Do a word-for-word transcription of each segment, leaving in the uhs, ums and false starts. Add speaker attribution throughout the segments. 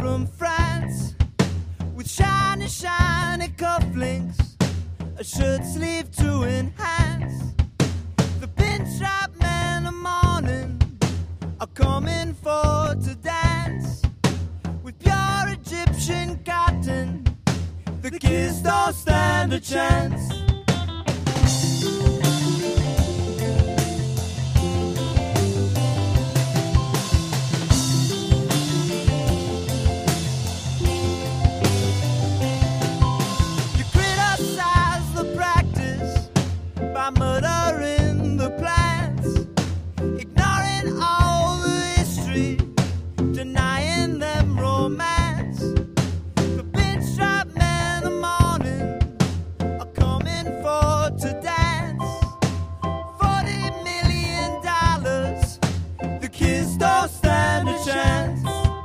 Speaker 1: from France with shiny, shiny cufflinks, a shirt sleeve to enhance. The pinstripe men of morning are coming for to dance with pure Egyptian cotton. The kids don't stand a chance. By murdering the plants, ignoring all the history, denying them romance. The pinstripe men of morning are coming for to dance. Forty million dollars, the kids don't stand a chance.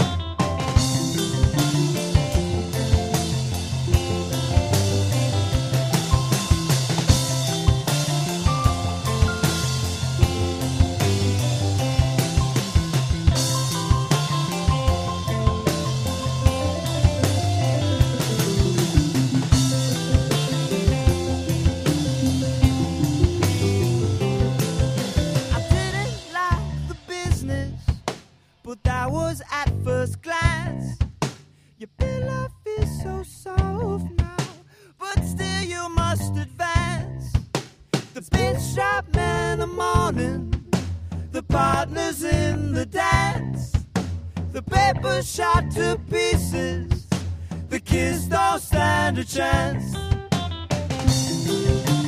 Speaker 1: But that was at first glance. Your pillow feels so soft now, but still you must advance. The pinstripe man of morning, the partners in the dance, the paper shot to pieces, the kids don't stand a chance.